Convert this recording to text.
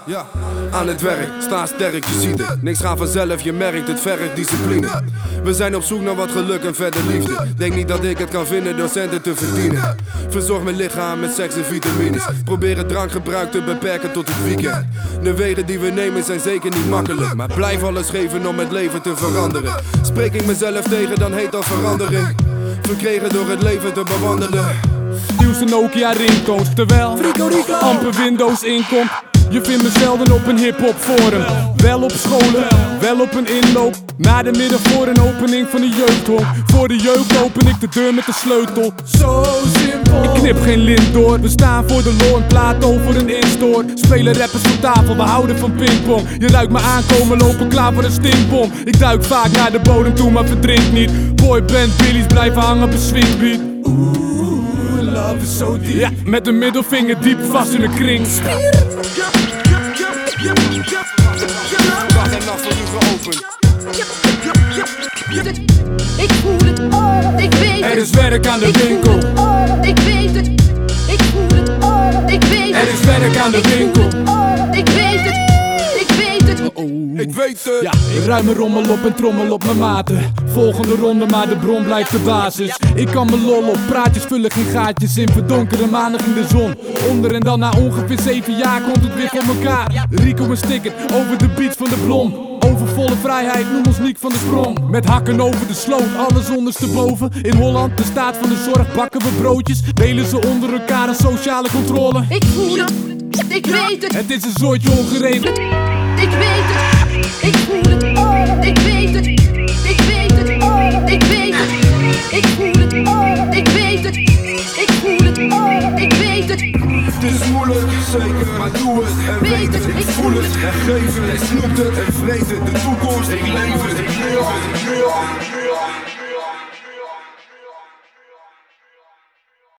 Ja, aan het werk, sta sterk, je ziet het. Niks gaat vanzelf, je merkt het, vergt discipline. We zijn op zoek naar wat geluk en verder liefde. Denk niet dat ik het kan vinden door centen te verdienen. Verzorg mijn lichaam met seks en vitamines. Probeer het drankgebruik te beperken tot het weekend. De wegen die we nemen zijn zeker niet makkelijk, maar blijf alles geven om het leven te veranderen. Spreek ik mezelf tegen, dan heet dat verandering. Verkregen door het leven te bewandelen. Nieuwste Nokia ringtones, terwijl amper Windows inkomt. Je vindt me zelden op een hip-hop forum. Wel op scholen, wel op een inloop. Na de middag voor een opening van de jeugdhonk. Voor de jeugd open ik de deur met de sleutel. Zo simpel. Ik knip geen lint door. We staan voor de lore, een plato voor een instoor. Spelen rappers van tafel, we houden van pingpong. Je ruikt me aankomen, lopen klaar voor een stinkbom. Ik duik vaak naar de bodem toe, maar verdrink niet. Boyband Billy's blijven hangen op een swingbeat. Love is so deep. Ja, met een middelvinger diep vast in een kring. Dag en nacht voor u geopend. Ik voel het, ik weet het. Er is werk aan de winkel. Ik weet het, ik voel het, ik weet het. Er is werk aan de winkel. Ik weet het, ik weet het. Ik weet het. Ja, ik ruim mijn rommel op en trommel op mijn maten. Volgende ronde, maar de bron blijft de basis. Ik kan mijn lol op, praatjes vullen geen gaatjes in. Verdonkere maandag in de zon. Onder en dan na ongeveer 7 jaar komt het weer voor elkaar. Rico en sticker over de beats van de Blom. Over volle vrijheid, noem ons Niek van de Sprong. Met hakken over de sloot, alles ondersteboven. In Holland, de staat van de zorg, bakken we broodjes. Delen ze onder elkaar een sociale controle. Ik voel het, ik weet het. Het is een soortje ongeregeld. Ik weet het, ik voel het, ik weet het. Ik weet het, ik weet het. Ik voel het, ik weet het. Ik voel het, ik weet het. Het is moeilijk, zeker, maar doe het en weet het. Ik voel het en geef het, en snoept het en vreet het. De toekomst, ik leef het, ik leef het, ik leef het.